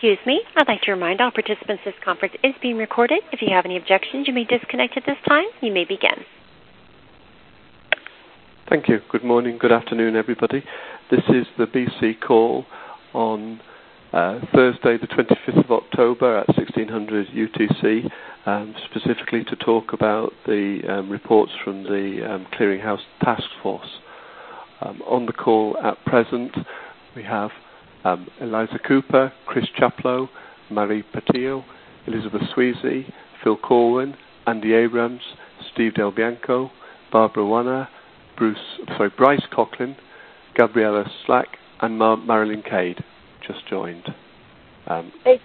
Excuse me. I'd like to remind all participants this conference is being recorded. If you have any objections, you may disconnect at this time. You may begin. Thank you. Good morning, good afternoon, everybody. This is the BC call on Thursday, the 25th of October at 1600 UTC, specifically to talk about the reports from the Clearinghouse Task Force. On the call at present, we have Eliza Cooper, Chris Chaplow, Marie Patillo, Elizabeth Sweezy, Phil Corwin, Andy Abrams, Steve Del Bianco, Barbara Wanner, Bryce Coughlin, Gabriella Slack, and Marilyn Cade just joined. Thanks.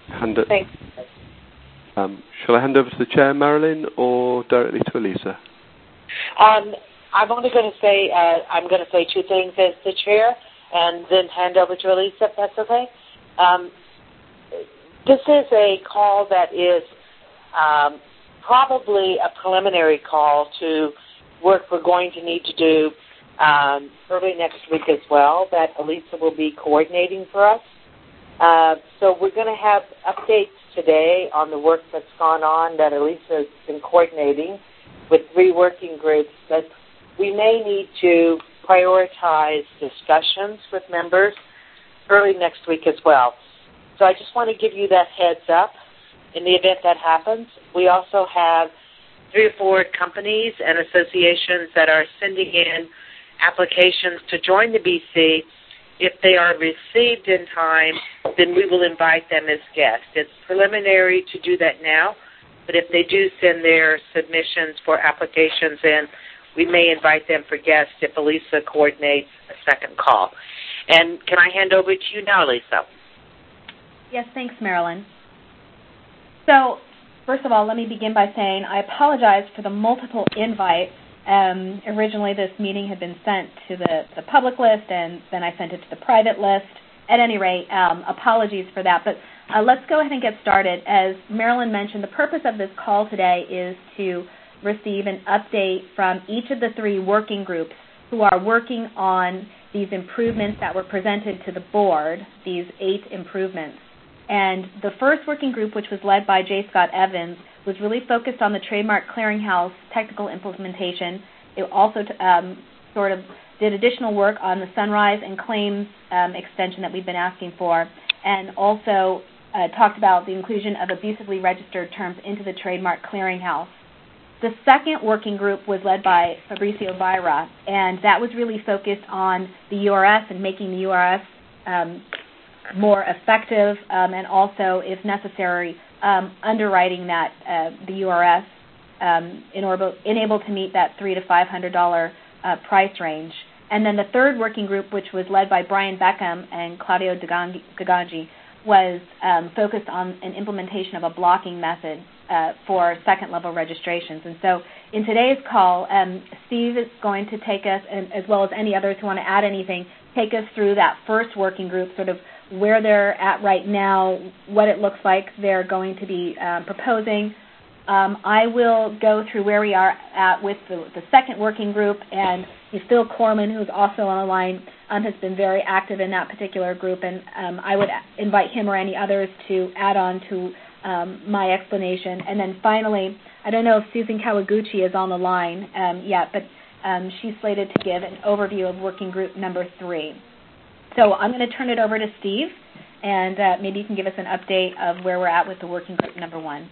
Shall I hand over to the chair, Marilyn, or directly to Elisa? I'm only going to say I'm going to say two things as the chair, and then hand over to Elisa, if that's okay. This is a call that is probably a preliminary call to work we're going to need to do early next week as well, that Elisa will be coordinating for us. So we're going to have updates today on the work that's gone on that Elisa has been coordinating with 3 working groups that we may need to prioritize discussions with members early next week as well. So I just want to give you that heads up in the event that happens. We also have 3 or 4 companies and associations that are sending in applications to join the BC. If they are received in time, then we will invite them as guests. It's preliminary to do that now, but if they do send their submissions for applications in, we may invite them for guests if Elisa coordinates a second call. And can I hand over to you now, Elisa? Yes, thanks, Marilyn. So, first of all, let me begin by saying I apologize for the multiple invites. Originally, this meeting had been sent to the public list, and then I sent it to the private list. At any rate, apologies for that. But let's go ahead and get started. As Marilyn mentioned, the purpose of this call today is to receive an update from each of the 3 working groups who are working on these improvements that were presented to the board, these 8 improvements. And the first working group, which was led by J. Scott Evans, was really focused on the Trademark Clearinghouse technical implementation. It also sort of did additional work on the Sunrise and claims extension that we've been asking for, and also talked about the inclusion of abusively registered terms into the Trademark Clearinghouse. The second working group was led by Fabricio Vieira, and that was really focused on the URS and making the URS more effective, and also, if necessary, underwriting that the URS able to meet that $300 to $500 price range. And then the third working group, which was led by Brian Beckham and Claudio Gagangi, was focused on an implementation of a blocking method for second-level registrations. And so in today's call, Steve is going to take us, and as well as any others who want to add anything, take us through that first working group, sort of where they're at right now, what it looks like they're going to be proposing. I will go through where we are at with the second working group, and Phil Corman, who's also on the line, has been very active in that particular group, and I would invite him or any others to add on to my explanation. And then finally, I don't know if Susan Kawaguchi is on the line yet, but she's slated to give an overview of working group number 3. So I'm going to turn it over to Steve, and maybe you can give us an update of where we're at with the working group number 1.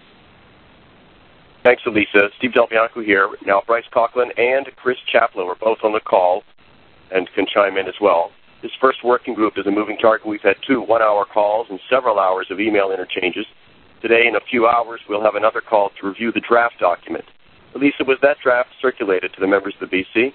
Thanks, Elisa. Steve Del Bianco here. Now, Bryce Coughlin and Chris Chaplow are both on the call and can chime in as well. This first working group is a moving target. We've had 2 one-hour calls and several hours of email interchanges. Today, in a few hours, we'll have another call to review the draft document. Elisa, was that draft circulated to the members of the BC?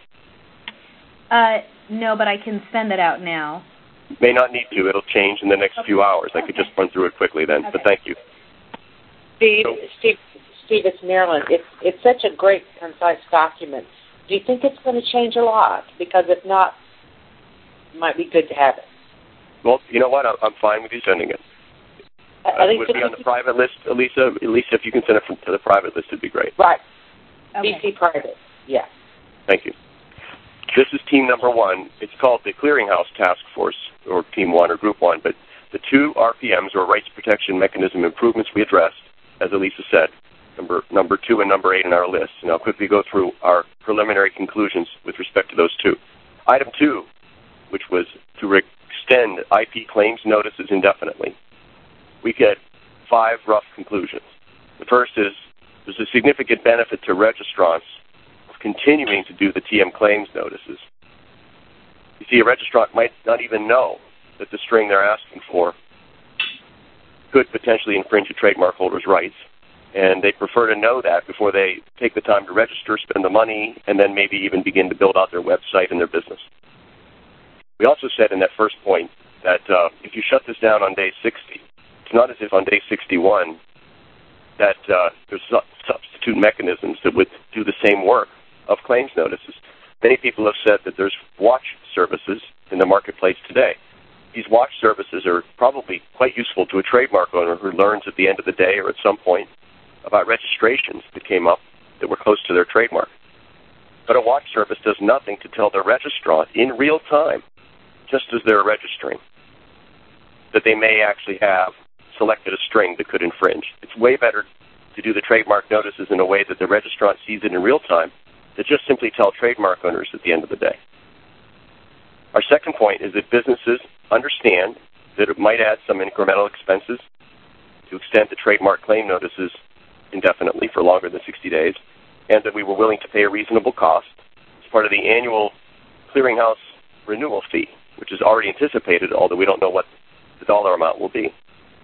No, but I can send it out now. May not need to. It'll change in the next few hours. I could just run through it quickly then, but thank you. Steve, it's Marilyn. It's such a great, concise document. Do you think it's going to change a lot? Because if not, it might be good to have it. Well, you know what? I'm fine with you sending it. It would be on the private list, Elisa. Elisa, if you can send it to the private list, it'd be great. Right. Okay. BC private. Yeah. Thank you. This is team number 1. It's called the Clearinghouse Task Force, or Team 1 or Group 1, but the two RPMs, or rights protection mechanism improvements we addressed, as Elisa said, number 2 and number 8 in our list. And I'll quickly go through our preliminary conclusions with respect to those two. Item 2, which was to extend IP claims notices indefinitely. We get 5 rough conclusions. The first is there's a significant benefit to registrants of continuing to do the TM claims notices. You see, a registrant might not even know that the string they're asking for could potentially infringe a trademark holder's rights, and they prefer to know that before they take the time to register, spend the money, and then maybe even begin to build out their website and their business. We also said in that first point that if you shut this down on day 60, it's not as if on day 61 that there's substitute mechanisms that would do the same work of claims notices. Many people have said that there's watch services in the marketplace today. These watch services are probably quite useful to a trademark owner who learns at the end of the day or at some point about registrations that came up that were close to their trademark. But a watch service does nothing to tell the registrant in real time, just as they're registering, that they may actually have selected a string that could infringe. It's way better to do the trademark notices in a way that the registrant sees it in real time than just simply tell trademark owners at the end of the day. Our second point is that businesses understand that it might add some incremental expenses to extend the trademark claim notices indefinitely for longer than 60 days, and that we were willing to pay a reasonable cost as part of the annual clearinghouse renewal fee, which is already anticipated, although we don't know what the dollar amount will be.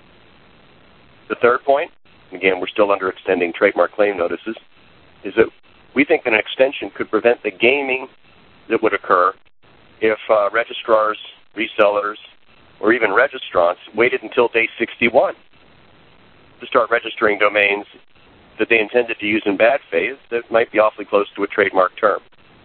The third point, again, we're still under extending trademark claim notices, is that we think an extension could prevent the gaming that would occur if registrars, resellers, or even registrants waited until day 61 to start registering domains that they intended to use in bad faith that might be awfully close to a trademark term.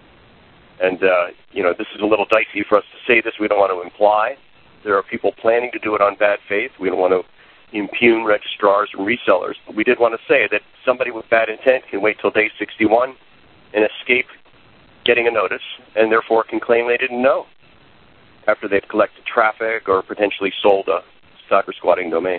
And, this is a little dicey for us to say this. We don't want to imply there are people planning to do it on bad faith. We don't want to impugn registrars and resellers. But we did want to say that somebody with bad intent can wait till day 61 and escape getting a notice, and therefore can claim they didn't know after they've collected traffic or potentially sold a cyber squatting domain.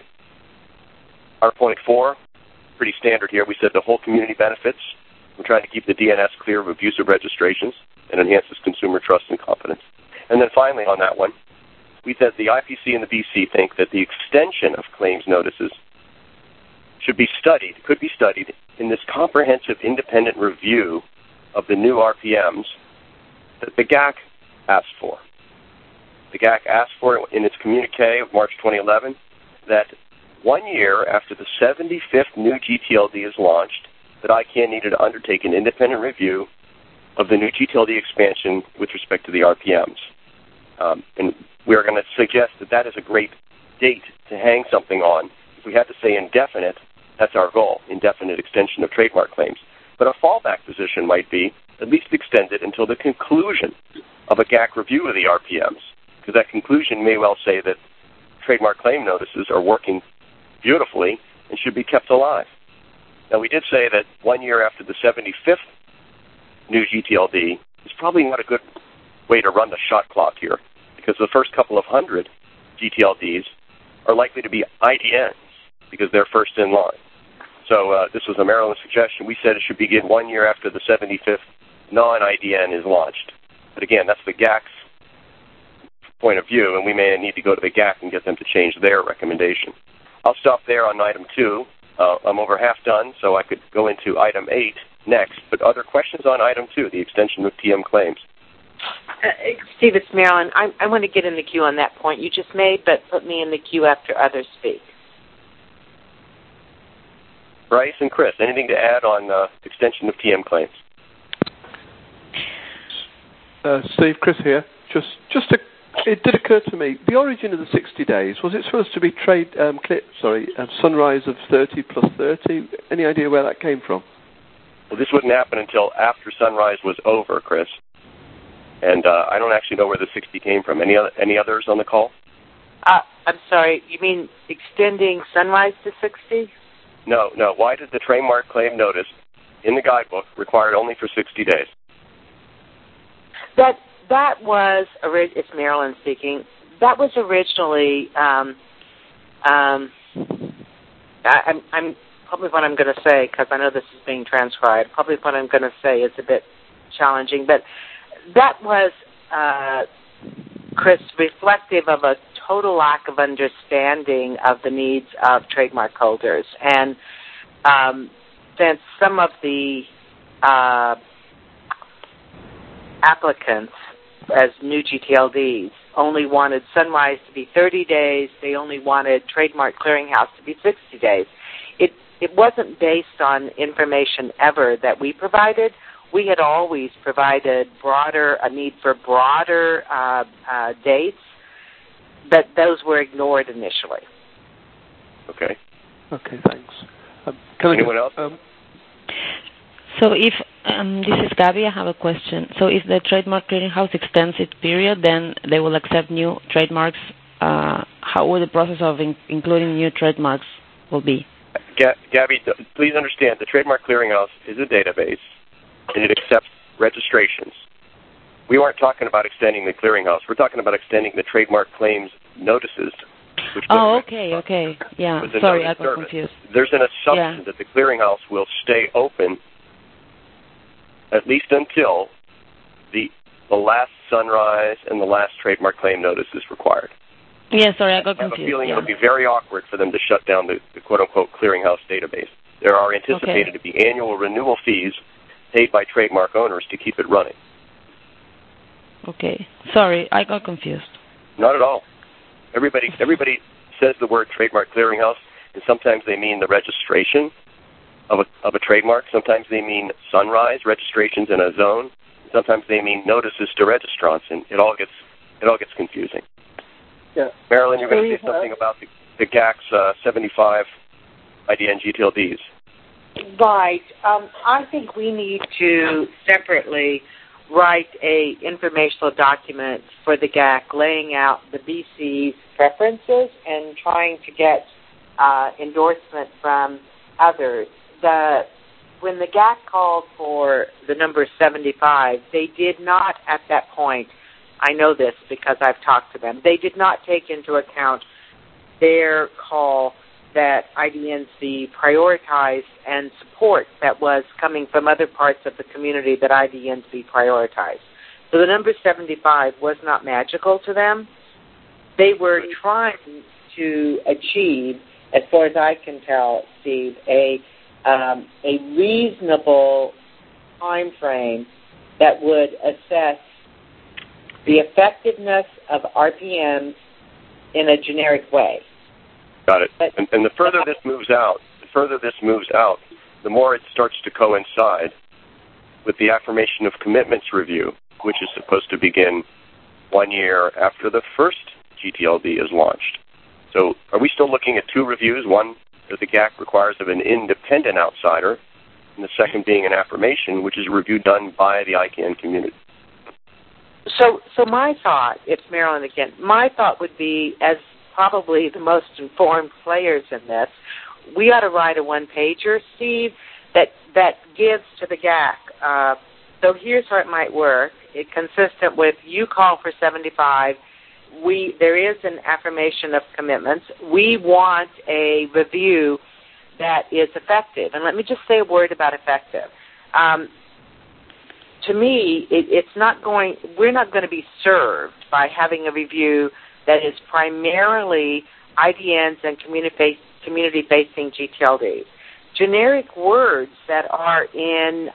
Our point 4, pretty standard here. We said the whole community benefits. We're trying to keep the DNS clear of abusive registrations and enhances consumer trust and confidence. And then finally on that one, we said the IPC and the BC think that the extension of claims notices could be studied in this comprehensive independent review of the new RPMs that the GAC asked for. The GAC asked for in its communique of March 2011 that 1 year after the 75th new GTLD is launched, that ICANN needed to undertake an independent review of the new GTLD expansion with respect to the RPMs. And we're going to suggest that that is a great date to hang something on. If we had to say indefinite, that's our goal, indefinite extension of trademark claims. But a fallback position might be at least extended until the conclusion of a GAC review of the RPMs, because that conclusion may well say that trademark claim notices are working beautifully and should be kept alive. Now, we did say that 1 year after the 75th new GTLD is probably not a good way to run the shot clock here, because the first couple of 100 GTLDs are likely to be IDNs because they're first in line. So this was a Maryland suggestion. We said it should begin 1 year after the 75th non-IDN is launched. But again, that's the GAC's point of view, and we may need to go to the GAC and get them to change their recommendation. I'll stop there on item 2. I'm over half done, so I could go into item 8 next. But other questions on item 2, the extension of TM claims? Steve, it's Marilyn. I want to get in the queue on that point you just made, but put me in the queue after others speak. Bryce and Chris, anything to add on extension of TM claims? Steve, Chris here. It did occur to me, the origin of the 60 days, was it supposed to be Sunrise of 30 plus 30? Any idea where that came from? Well, this wouldn't happen until after Sunrise was over, Chris. And I don't actually know where the 60 came from. Any others on the call? I'm sorry, you mean extending Sunrise to 60? No. Why did the trademark claim notice in the guidebook required only for 60 days? That was, it's Marilyn speaking, that was originally I'm probably what I'm going to say, because I know this is being transcribed, probably what I'm going to say is a bit challenging, but that was, Chris, reflective of a total lack of understanding of the needs of trademark holders. And since some of the applicants as new GTLDs only wanted Sunrise to be 30 days, they only wanted Trademark Clearinghouse to be 60 days. It wasn't based on information ever that we provided. We had always provided a need for broader dates, but those were ignored initially. Okay. Okay, thanks. Anyone else? So if, this is Gabby, I have a question. So if the Trademark Clearinghouse extends its period, then they will accept new trademarks. How will the process of including new trademarks will be? Gabby, please understand, the Trademark Clearinghouse is a database, and it accepts registrations. We weren't talking about extending the clearinghouse. We're talking about extending the trademark claims notices. Okay. Yeah, sorry, I got confused. There's an assumption that the clearinghouse will stay open at least until the last Sunrise and the last trademark claim notice is required. Yeah, sorry, I got confused. I have a feeling it'll be very awkward for them to shut down the quote-unquote clearinghouse database. There are anticipated to be annual renewal fees paid by trademark owners to keep it running. Okay. Sorry, I got confused. Not at all. Everybody says the word Trademark Clearinghouse, and sometimes they mean the registration of a trademark. Sometimes they mean Sunrise registrations in a zone. Sometimes they mean notices to registrants, and it all gets confusing. Yeah. Marilyn, you're going to say something about the GAC's 75 IDN GTLDs. Right. I think we need to separately write a informational document for the GAC laying out the BC's preferences and trying to get endorsement from others. When the GAC called for the number 75, they did not at that point, I know this because I've talked to them, they did not take into account their call that IDNs be prioritized and support that was coming from other parts of the community that IDNs be prioritized. So the number 75 was not magical to them. They were trying to achieve, as far as I can tell, Steve, a reasonable time frame that would assess the effectiveness of RPMs in a generic way. Got it. And the further this moves out, the more it starts to coincide with the affirmation of commitments review, which is supposed to begin 1 year after the first GTLD is launched. So are we still looking at two reviews, one that the GAC requires of an independent outsider, and the second being an affirmation, which is a review done by the ICANN community? So my thought, it's Marilyn again, my thought would be, as probably the most informed players in this, we ought to write a one-pager, Steve, that gives to the GAC. So here's how it might work. It's consistent with you call for 75. There is an affirmation of commitments. We want a review that is effective. And let me just say a word about effective. To me, we're not going to be served by having a review that is primarily IDNs and community-facing GTLDs. Generic words that are in,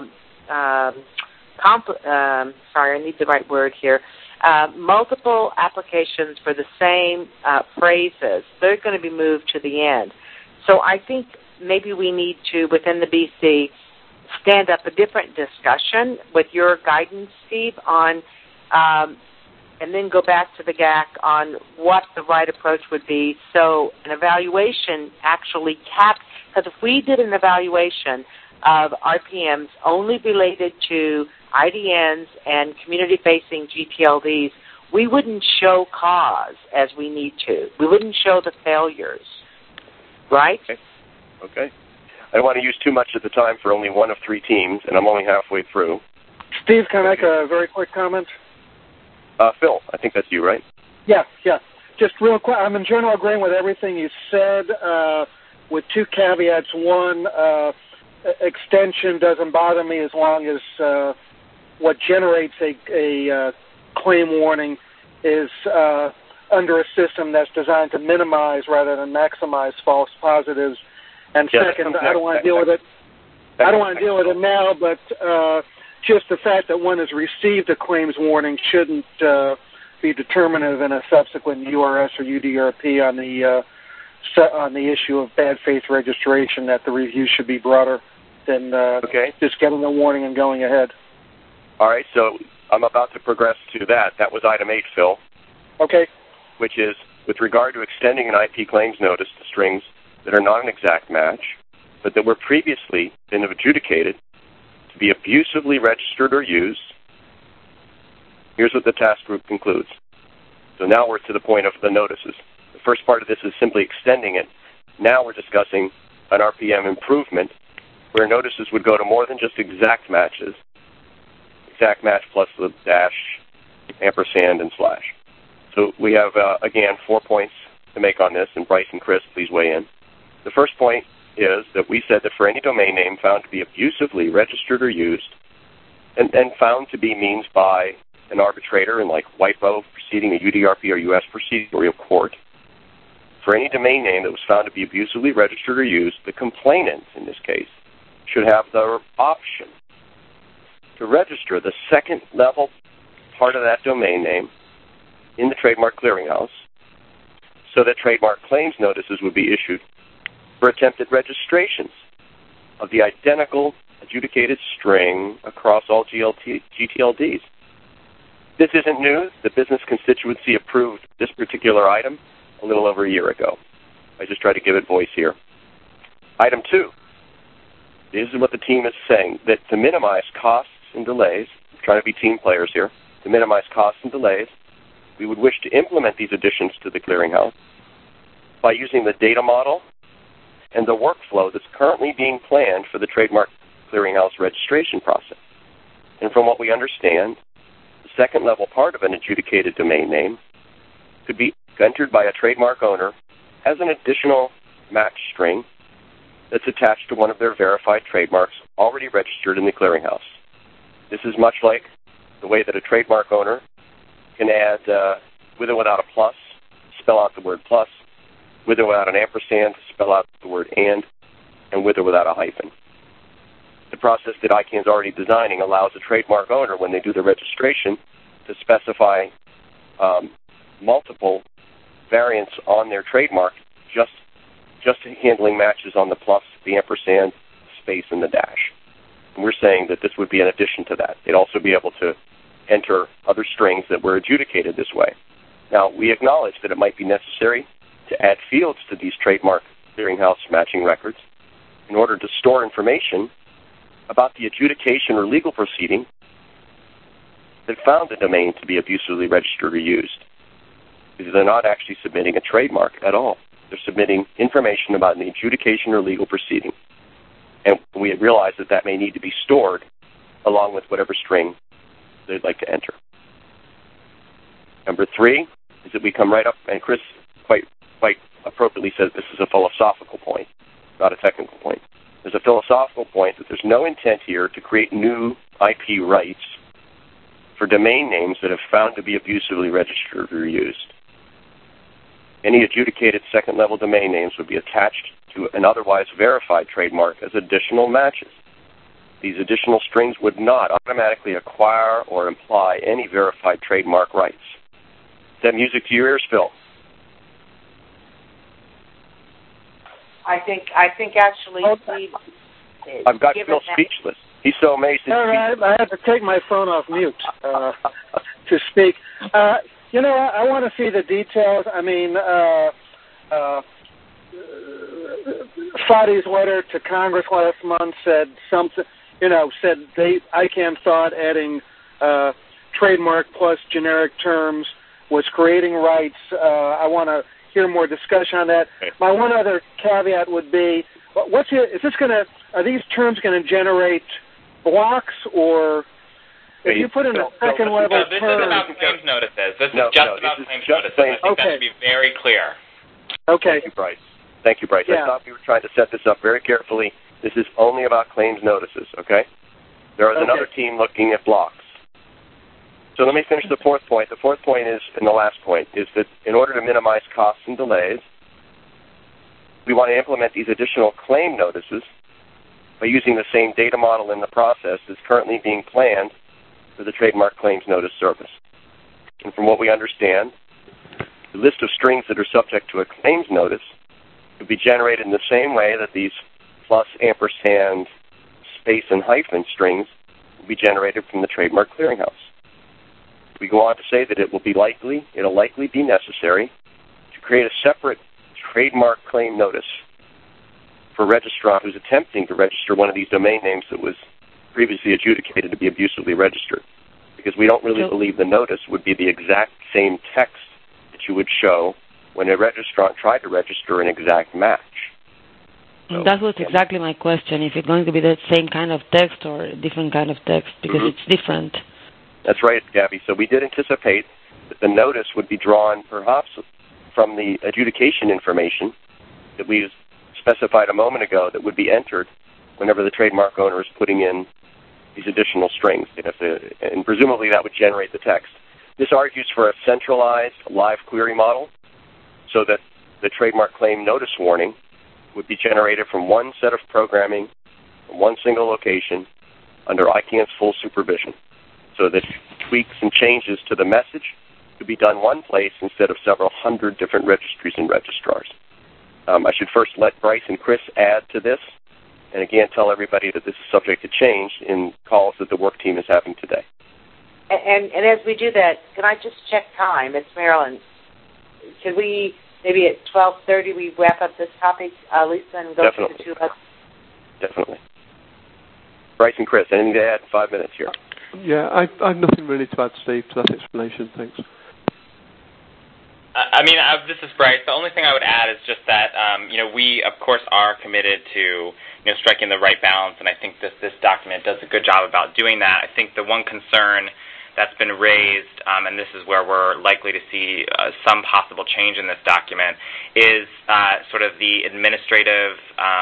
sorry, I need the right word here, multiple applications for the same phrases, they're going to be moved to the end. So I think maybe we need to, within the BC, stand up a different discussion with your guidance, Steve, on and then go back to the GAC on what the right approach would be. So an evaluation actually because if we did an evaluation of RPMs only related to IDNs and community-facing GTLDs, we wouldn't show cause as we need to. We wouldn't show the failures, right? Okay. I don't want to use too much of the time for only one of three teams, and I'm only halfway through. Steve, can I make a very quick comment? Phil, I think that's you, right? Yes. just real quick, I'm in general agreeing with everything you said, with two caveats. One, extension doesn't bother me as long as what generates a claim warning is under a system that's designed to minimize rather than maximize false positives. And second, I don't want to deal with it. I don't want to deal with it now, but just the fact that one has received a claims warning shouldn't be determinative in a subsequent URS or UDRP on the issue of bad faith registration. That the review should be broader than just getting a warning and going ahead. All right, so I'm about to progress to that. That was item 8, Phil. Okay. Which is with regard to extending an IP claims notice to strings that are not an exact match, but that were previously been adjudicated to be abusively registered or used. Here's what the task group concludes. So now we're to the point of the notices. The first part of this is simply extending it. Now we're discussing an RPM improvement where notices would go to more than just exact matches, exact match plus the dash, ampersand, and slash. So we have, again, 4 points to make on this, and Bryce and Chris, please weigh in. The first point is that we said that for any domain name found to be abusively registered or used, and found to be means by an arbitrator in like WIPO proceeding, a UDRP or U.S. proceeding, or court, for any domain name that was found to be abusively registered or used, the complainant, in this case, should have the option to register the second level part of that domain name in the Trademark Clearinghouse so that trademark claims notices would be issued for attempted registrations of the identical adjudicated string across all GTLDs. This isn't news. The business constituency approved this particular item a little over a year ago. I just try to give it voice here. Item 2. This is what the team is saying, that to minimize costs and delays, trying to be team players here, to minimize costs and delays, we would wish to implement these additions to the clearinghouse by using the data model and the workflow that's currently being planned for the Trademark Clearinghouse registration process. And from what we understand, the second level part of an adjudicated domain name could be entered by a trademark owner as an additional match string that's attached to one of their verified trademarks already registered in the clearinghouse. This is much like the way that a trademark owner can add, with or without a plus, spell out the word plus, with or without an ampersand, spell out the word and with or without a hyphen. The process that ICANN is already designing allows a trademark owner, when they do the registration, to specify multiple variants on their trademark, just handling matches on the plus, the ampersand, space, and the dash. And we're saying that this would be an addition to that. They'd also be able to enter other strings that were adjudicated this way. Now, we acknowledge that it might be necessary to add fields to these trademark clearinghouse matching records in order to store information about the adjudication or legal proceeding that found the domain to be abusively registered or used, because they're not actually submitting a trademark at all. They're submitting information about an adjudication or legal proceeding. And we realize that that may need to be stored along with whatever string they'd like to enter. Number 3 is that we come right up, and Chris quite appropriately says this is a philosophical point, not a technical point. There's a philosophical point that there's no intent here to create new IP rights for domain names that have found to be abusively registered or used. Any adjudicated second-level domain names would be attached to an otherwise verified trademark as additional matches. These additional strings would not automatically acquire or imply any verified trademark rights. Is that music to your ears, Phil? I think actually I've got Phil speechless. He's so amazing. I had to take my phone off mute to speak. I want to see the details. I mean, Fadi's letter to Congress last month said something. Said ICANN thought adding trademark plus generic terms was creating rights. I want to hear more discussion on that. Okay. My one other caveat would be, are these terms going to generate blocks, or if you put in a second level term... This is about claims notices. This is just about claims notices. I think that should be very clear. Okay. Thank you, Bryce. Yeah. I thought we were trying to set this up very carefully. This is only about claims notices, okay? There is another team looking at blocks. So let me finish the fourth point. The fourth point is, and the last point, is that in order to minimize costs and delays, we want to implement these additional claim notices by using the same data model in the process that's currently being planned for the Trademark Claims Notice Service. And from what we understand, the list of strings that are subject to a claims notice could be generated in the same way that these plus, ampersand, space, and hyphen strings will be generated from the Trademark Clearinghouse. We go on to say that it'll likely be necessary to create a separate trademark claim notice for a registrant who's attempting to register one of these domain names that was previously adjudicated to be abusively registered, because we don't really believe the notice would be the exact same text that you would show when a registrant tried to register an exact match. So, that was exactly my question, if it's going to be the same kind of text or a different kind of text, because it's different. That's right, Gabby. So we did anticipate that the notice would be drawn perhaps from the adjudication information that we specified a moment ago that would be entered whenever the trademark owner is putting in these additional strings. And presumably that would generate the text. This argues for a centralized live query model so that the trademark claim notice warning would be generated from one set of programming from one single location under ICANN's full supervision, so that tweaks and changes to the message could be done one place instead of several hundred different registries and registrars. I should first let Bryce and Chris add to this, and again tell everybody that this is subject to change in calls that the work team is having today. And as we do that, can I just check time? It's Marilyn. Could we, maybe at 12:30, we wrap up this topic, Lisa, and go through the two of us? Definitely. Bryce and Chris, anything to add? 5 minutes here. Yeah, I've nothing really to add, Steve, to that explanation. Thanks. This is Bryce. The only thing I would add is just that, we, of course, are committed to, striking the right balance, and I think this document does a good job about doing that. I think the one concern that's been raised, and this is where we're likely to see some possible change in this document, is sort of the administrative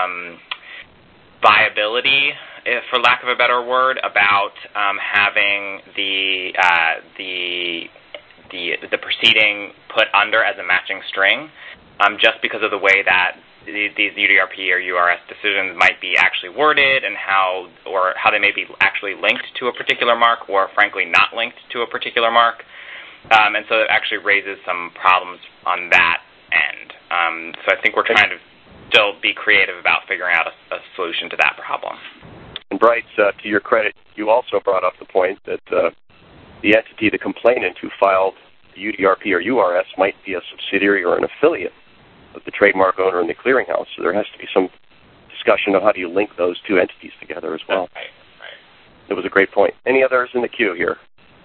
viability, for lack of a better word, about having the proceeding put under as a matching string, just because of the way that these UDRP or URS decisions might be actually worded, and how they may be actually linked to a particular mark, or frankly not linked to a particular mark. And so it actually raises some problems on that end. So I think we're trying to still be creative about figuring out a solution to that problem. And Bryce, to your credit, you also brought up the point that the entity, the complainant who filed the UDRP or URS, might be a subsidiary or an affiliate of the trademark owner and the clearinghouse. So there has to be some discussion of how do you link those two entities together as well. Right. It was a great point. Any others in the queue here?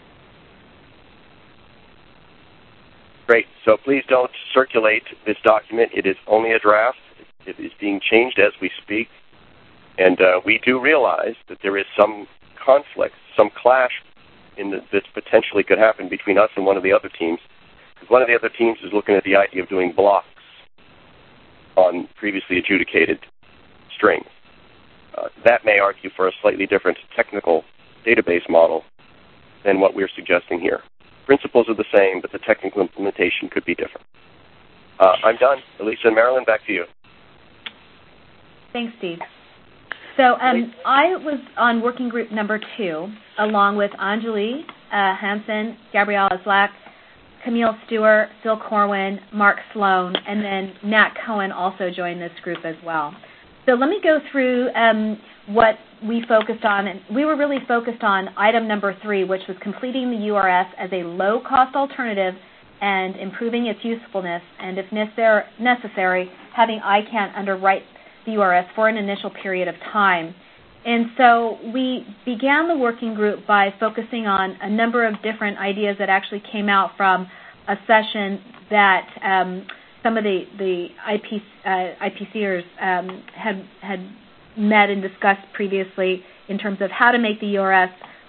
Great. So please don't circulate this document. It is only a draft. It is being changed as we speak. And we do realize that there is some conflict, some clash that potentially could happen between us and one of the other teams. Because one of the other teams is looking at the idea of doing blocks on previously adjudicated strings. That may argue for a slightly different technical database model than what we're suggesting here. Principles are the same, but the technical implementation could be different. I'm done. Elisa and Marilyn, back to you. Thanks, Steve. So I was on working group number 2, along with Anjali Hansen, Gabriella Zlack, Camille Stewart, Phil Corwin, Mark Sloan, and then Nat Cohen also joined this group as well. So let me go through what we focused on. And we were really focused on item number 3, which was completing the URS as a low-cost alternative and improving its usefulness, and if necessary, having ICANN underwrite the URS for an initial period of time. And so we began the working group by focusing on a number of different ideas that actually came out from a session that some of the IPCers had met and discussed previously in terms of how to make the URS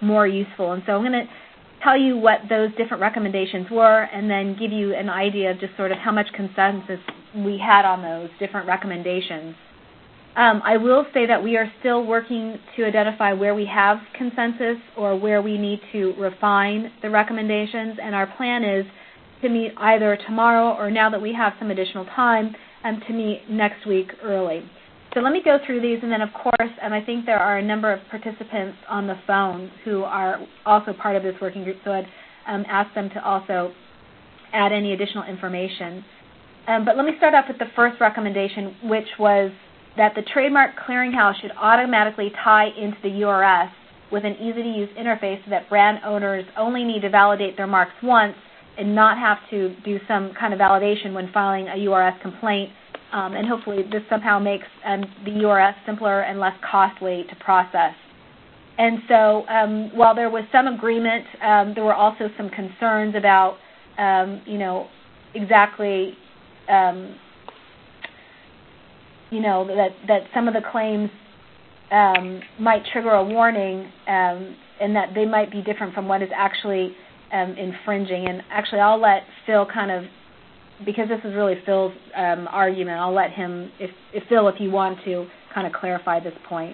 more useful. And so I'm going to tell you what those different recommendations were and then give you an idea of just sort of how much consensus we had on those different recommendations. I will say that we are still working to identify where we have consensus or where we need to refine the recommendations, and our plan is to meet either tomorrow or, now that we have some additional time, to meet next week early. So let me go through these, and then, of course, I think there are a number of participants on the phone who are also part of this working group, so I'd ask them to also add any additional information. But let me start off with the first recommendation, which was that the Trademark Clearinghouse should automatically tie into the URS with an easy-to-use interface so that brand owners only need to validate their marks once and not have to do some kind of validation when filing a URS complaint. And hopefully this somehow makes the URS simpler and less costly to process. And so while there was some agreement, there were also some concerns about, exactly, that some of the claims might trigger a warning and that they might be different from what is actually infringing. And actually I'll let Phil because this is really Phil's argument, I'll let him, if Phil, if you want to, kind of clarify this point.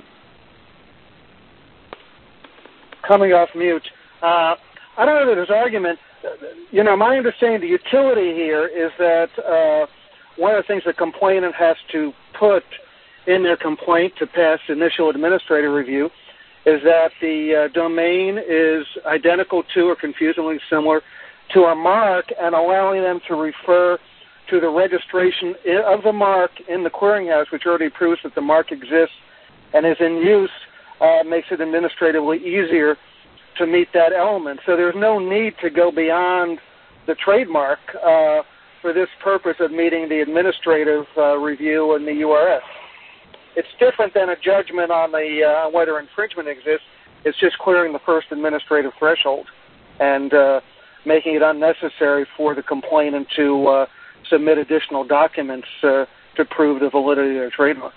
Coming off mute, I don't know that there's argument. My understanding, the utility here is that one of the things the complainant has to put in their complaint to pass initial administrative review is that the domain is identical to or confusingly similar to a mark, and allowing them to refer to the registration of the mark in the clearinghouse, which already proves that the mark exists and is in use, makes it administratively easier to meet that element. So there's no need to go beyond the trademark for this purpose of meeting the administrative review and the URS. It's different than a judgment on the whether infringement exists. It's just clearing the first administrative threshold and making it unnecessary for the complainant to submit additional documents to prove the validity of their trademark.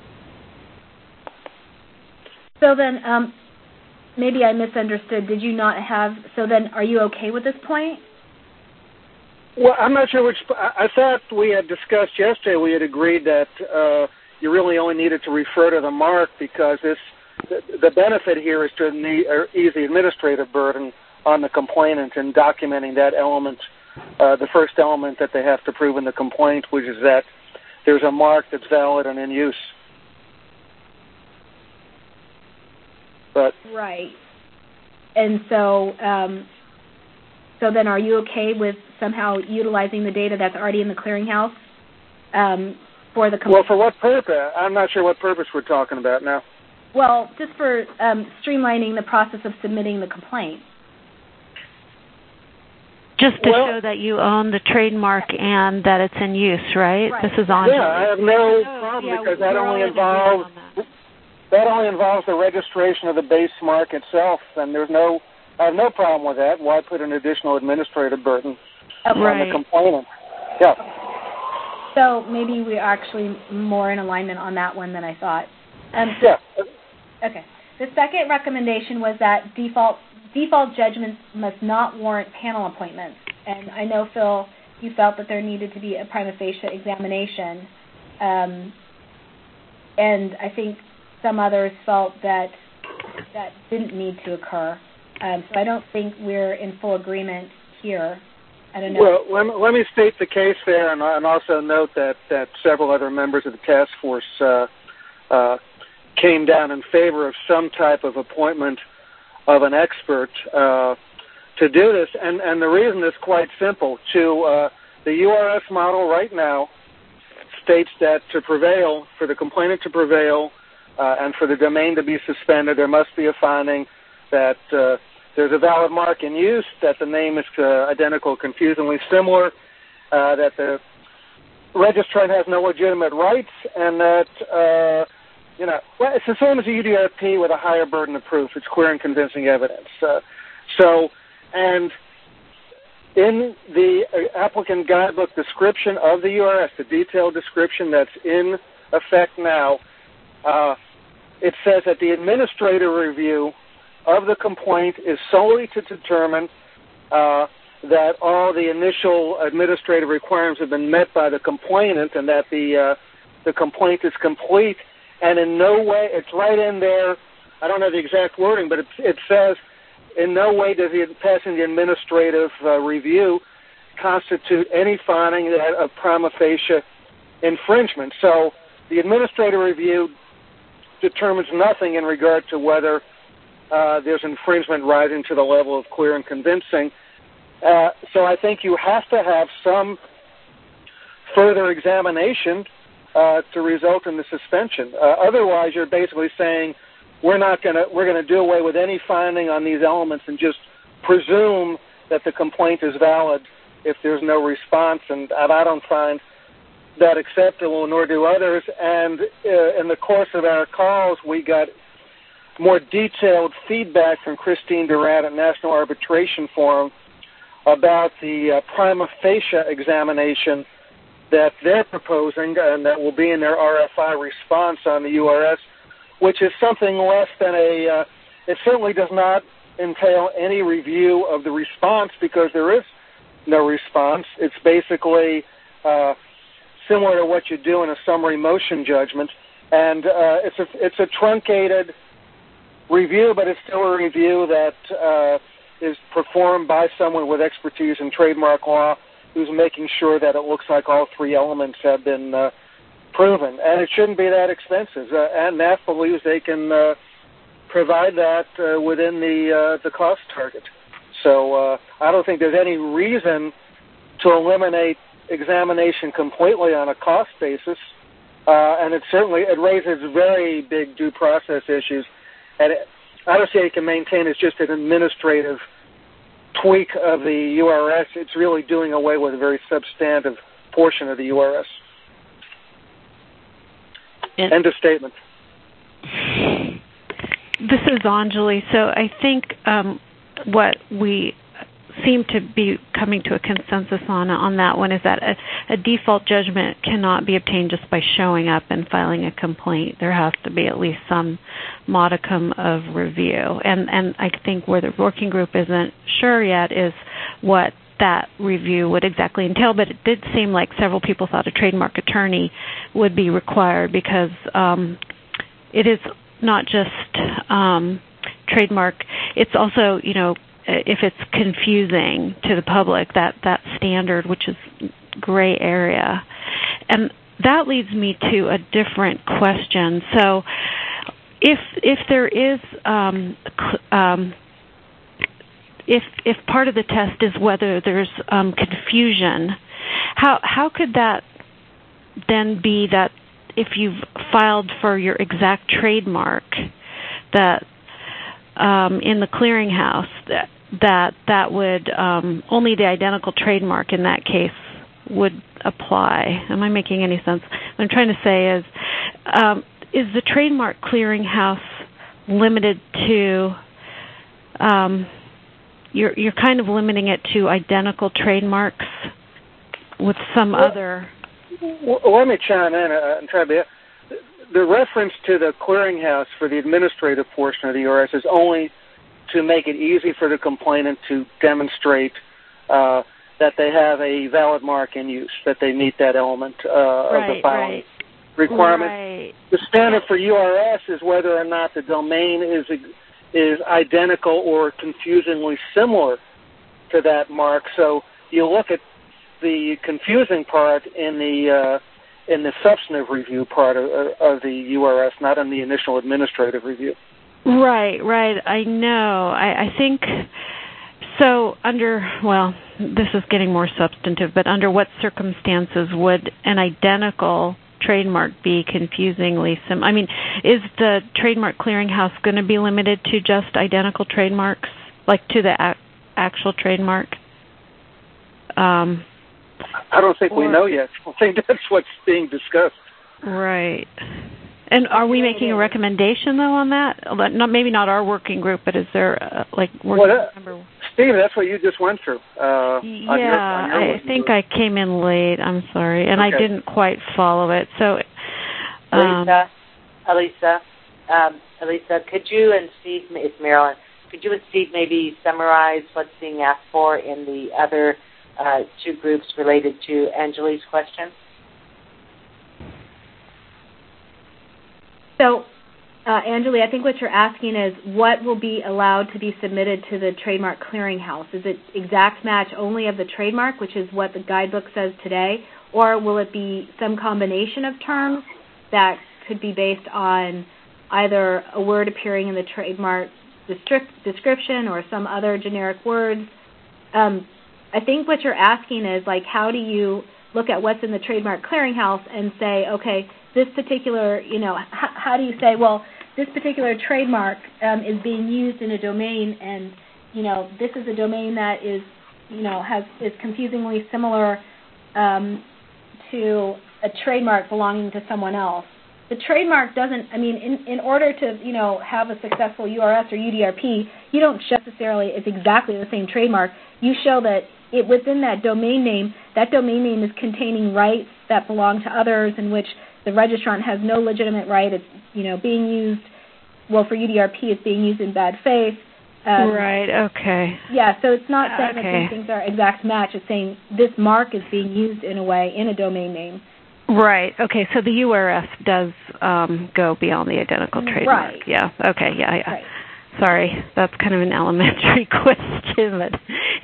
So then, maybe I misunderstood. Did you not have, so then are you okay with this point? Well, I'm not sure which, I thought we had discussed yesterday, we had agreed that you really only needed to refer to the mark because the benefit here is to ease the administrative burden on the complainant in documenting that element, the first element that they have to prove in the complaint, which is that there's a mark that's valid and in use. But right. And so then are you okay with somehow utilizing the data that's already in the clearinghouse for the complaint? Well, for what purpose? I'm not sure what purpose we're talking about now. Well, just for streamlining the process of submitting the complaint. Just to show that you own the trademark and that it's in use, right? This is on. Yeah, I have no problem because that only involves the registration of the base mark itself, and I have no problem with that. Why put an additional administrative burden on the complainant? Yeah. So maybe we're actually more in alignment on that one than I thought. Yeah. Okay. The second recommendation was that default judgments must not warrant panel appointments. And I know, Phil, you felt that there needed to be a prima facie examination. And I think some others felt that didn't need to occur. So I don't think we're in full agreement here. I don't know. Well, let me state the case there and also note that several other members of the task force came down in favor of some type of appointment of an expert to do this. And the reason is quite simple. The URS model right now states that to prevail, for the complainant to prevail, and for the domain to be suspended, there must be a finding that there's a valid mark in use, that the name is identical, confusingly similar, that the registrant has no legitimate rights, and that, it's the same as a UDRP with a higher burden of proof. It's clear and convincing evidence. And in the applicant guidebook description of the URS, the detailed description that's in effect now, it says that the administrative review of the complaint is solely to determine that all the initial administrative requirements have been met by the complainant and that the complaint is complete, and in no way, it's right in there, I don't know the exact wording, but it says, in no way does passing the administrative review constitute any finding of prima facie infringement. So the administrative review determines nothing in regard to whether there's infringement rising to the level of clear and convincing. So I think you have to have some further examination to result in the suspension. Otherwise, you're basically saying we're going to do away with any finding on these elements and just presume that the complaint is valid if there's no response, and I don't find that acceptable, nor do others. And in the course of our calls, we got more detailed feedback from Christine Durant at National Arbitration Forum about the prima facie examination that they're proposing and that will be in their RFI response on the URS, which is something less than it certainly does not entail any review of the response because there is no response. It's basically similar to what you do in a summary motion judgment, and it's a truncated review, but it's still a review that is performed by someone with expertise in trademark law who's making sure that it looks like all three elements have been proven. And it shouldn't be that expensive. And NAF believes they can provide that within the cost target. So I don't think there's any reason to eliminate examination completely on a cost basis. And it raises very big due process issues. And I don't see how you can maintain it's just an administrative tweak of the URS. It's really doing away with a very substantive portion of the URS. End of statement. This is Anjali. So I think what we seem to be coming to a consensus on that one is that a default judgment cannot be obtained just by showing up and filing a complaint. There has to be at least some modicum of review. And I think where the working group isn't sure yet is what that review would exactly entail, but it did seem like several people thought a trademark attorney would be required because it is not just trademark, it's also, if it's confusing to the public, that standard, which is gray area. And that leads me to a different question. So if there is if part of the test is whether there's confusion, how could that then be that if you've filed for your exact trademark that in the clearinghouse that would only the identical trademark in that case would apply? Am I making any sense? What I'm trying to say is the trademark clearinghouse limited to you're kind of limiting it to identical trademarks with some other. Well, let me chime in and try to be. The reference to the clearinghouse for the administrative portion of the URS is only to make it easy for the complainant to demonstrate that they have a valid mark in use, that they meet that element of the filing requirement. Right. The standard for URS is whether or not the domain is identical or confusingly similar to that mark. So you look at the confusing part in the substantive review part of the URS, not in the initial administrative review. Right. I know. I think so. This is getting more substantive, but under what circumstances would an identical trademark be confusingly similar? I mean, is the trademark clearinghouse going to be limited to just identical trademarks, like to the actual trademark? I don't think we know yet. I think that's what's being discussed. Right. And are we making a recommendation, though, on that? Maybe not our working group, but is there, member? Steve, that's what you just went through. I think I came in late. I'm sorry. And I didn't quite follow it. So, Elisa, could you and Steve, it's Marilyn, Could you and Steve maybe summarize what's being asked for in the other two groups related to Angeli's question? So, Angeli, I think what you're asking is what will be allowed to be submitted to the Trademark Clearinghouse? Is it exact match only of the trademark, which is what the guidebook says today, or will it be some combination of terms that could be based on either a word appearing in the trademark description or some other generic words? I think what you're asking is, like, how do you look at what's in the Trademark Clearinghouse and say, okay, this particular, how do you say, well, this particular trademark is being used in a domain, and, this is a domain that is, is confusingly similar to a trademark belonging to someone else. The trademark doesn't, in order to, have a successful URS or UDRP, you don't show necessarily it's exactly the same trademark. You show that within that domain name is containing rights that belong to others in which the registrant has no legitimate right. It's, being used, well, for UDRP, it's being used in bad faith. Right, okay. Yeah, so it's not saying that these things are exact match. It's saying this mark is being used in a way in a domain name. Right, okay, so the URS does go beyond the identical trademark. Right. Yeah, okay, yeah. Right. Sorry, that's kind of an elementary question, but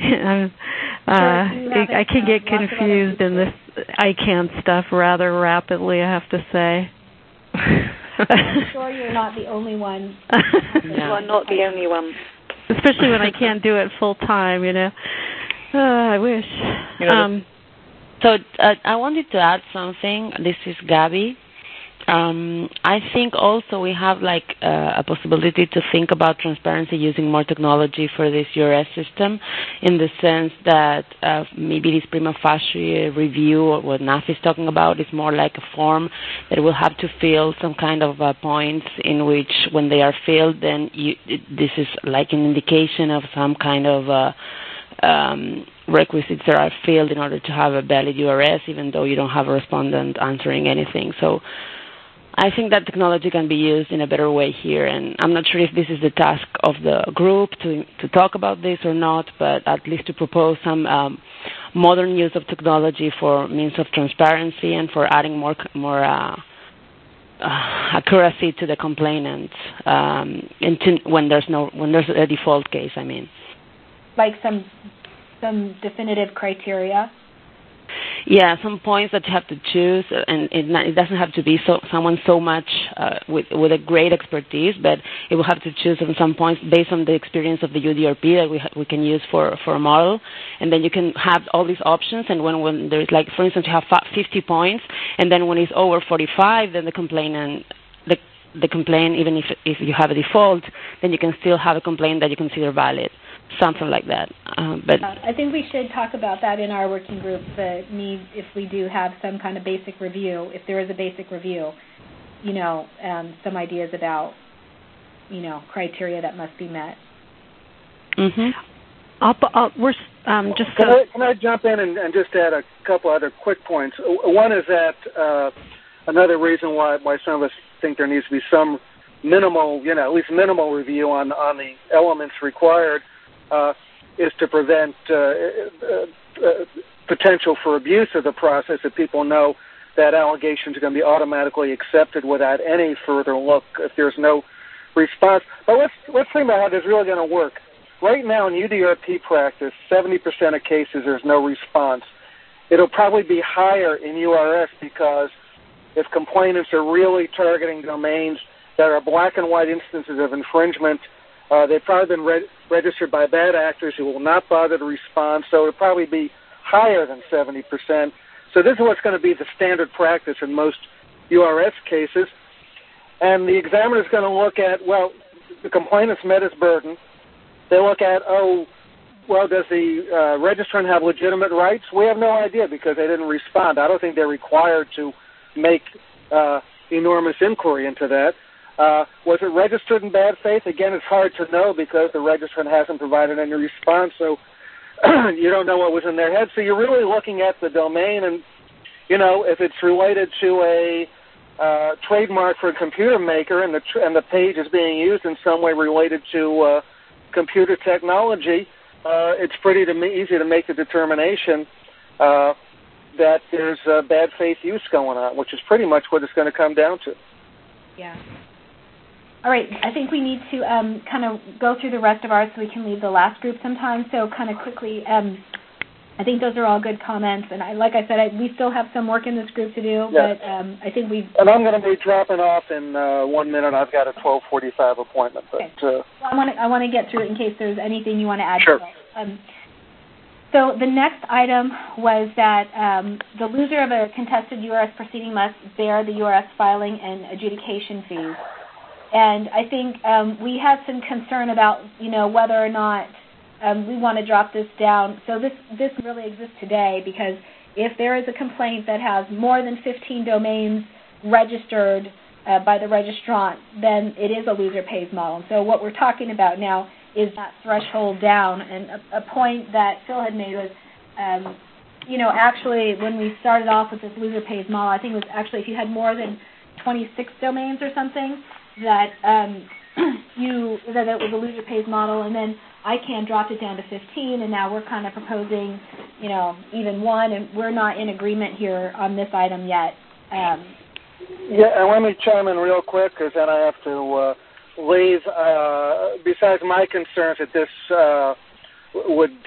I can get confused in this ICANN stuff rather rapidly, I have to say. I'm sure you're not the only one. You are not the only one. Especially when I can't do it full time, I wish. So I wanted to add something. This is Gabby. I think also we have a possibility to think about transparency using more technology for this URS system, in the sense that maybe this prima facie review, or what NAF is talking about, is more like a form that will have to fill some kind of points in which, when they are filled, then this is like an indication of some kind of requisites that are filled in order to have a valid URS, even though you don't have a respondent answering anything. So I think that technology can be used in a better way here, and I'm not sure if this is the task of the group to talk about this or not, but at least to propose some modern use of technology for means of transparency and for adding more accuracy to the complainant, when there's a default case. Like some definitive criteria. Yeah, some points that you have to choose, and it doesn't have to be someone so much with a great expertise, but it will have to choose on some points based on the experience of the UDRP that we can use for a model, and then you can have all these options, and when there's, like, for instance, you have 50 points, and then when it's over 45, then the complaint, even if you have a default, then you can still have a complaint that you consider valid. Something like that. But I think we should talk about that in our working group, the need, if we do have some kind of basic review, if there is a basic review, some ideas about, criteria that must be met. Mm-hmm. Can I jump in and just add a couple other quick points? One is that another reason why some of us think there needs to be some minimal, at least minimal review on the elements required, is to prevent potential for abuse of the process, if people know that allegations are going to be automatically accepted without any further look if there's no response. But let's think about how this is really going to work. Right now in UDRP practice, 70% of cases there's no response. It'll probably be higher in URS because if complainants are really targeting domains that are black and white instances of infringement, they've probably been registered by bad actors who will not bother to respond, so it'll probably be higher than 70%. So this is what's going to be the standard practice in most URS cases. And the examiner is going to look at, well, the complainant's met his burden. They look at, does the registrant have legitimate rights? We have no idea because they didn't respond. I don't think they're required to make enormous inquiry into that. Was it registered in bad faith? Again, it's hard to know because the registrant hasn't provided any response, so you don't know what was in their head. So you're really looking at the domain, and, if it's related to a trademark for a computer maker and the page is being used in some way related to computer technology, it's pretty easy to make the determination that there's bad faith use going on, which is pretty much what it's going to come down to. Yeah. All right, I think we need to kind of go through the rest of ours so we can leave the last group sometime. So kind of quickly, I think those are all good comments. And like I said, we still have some work in this group to do, but I think we've... And I'm going to be dropping off in 1 minute. I've got a 12:45 appointment. But, okay. Well, I want to get through it in case there's anything you want to add. Sure. So the next item was that the loser of a contested URS proceeding must bear the URS filing and adjudication fees. And I think we had some concern about, whether or not we want to drop this down. So this really exists today because if there is a complaint that has more than 15 domains registered by the registrant, then it is a loser pays model. And so what we're talking about now is that threshold down. And a point that Phil had made was, actually when we started off with this loser pays model, I think it was actually if you had more than 26 domains or something, that that it was a loser pays model, and then ICANN dropped it down to 15, and now we're kind of proposing, even 1, and we're not in agreement here on this item yet. Yeah, and let me chime in real quick, because then I have to leave. Besides my concerns that this would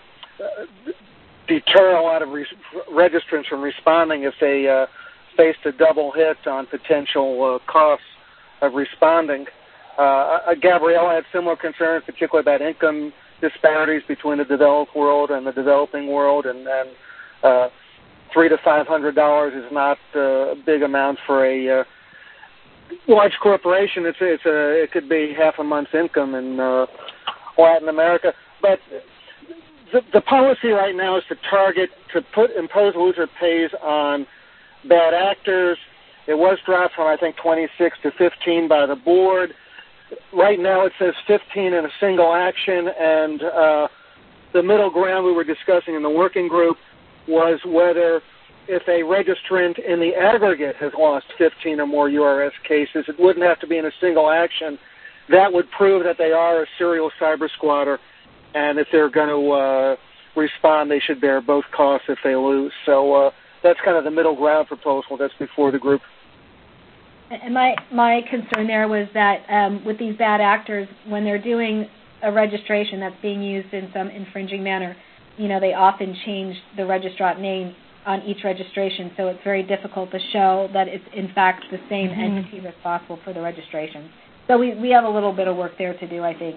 deter a lot of registrants from responding if they faced a double hit on potential costs of responding. Gabrielle had similar concerns, particularly about income disparities between the developed world and the developing world, and $300 to $500 is not a big amount for a large corporation. It could be half a month's income in Latin America. But the policy right now is to impose loser pays on bad actors. It was dropped from, I think, 26 to 15 by the board. Right now it says 15 in a single action, and the middle ground we were discussing in the working group was whether if a registrant in the aggregate has lost 15 or more URS cases, it wouldn't have to be in a single action. That would prove that they are a serial cyber squatter, and if they're going to respond, they should bear both costs if they lose. So that's kind of the middle ground proposal that's before the group. And my concern there was that with these bad actors, when they're doing a registration that's being used in some infringing manner, they often change the registrant name on each registration, so it's very difficult to show that it's in fact the same entity responsible for the registration. So we have a little bit of work there to do, I think.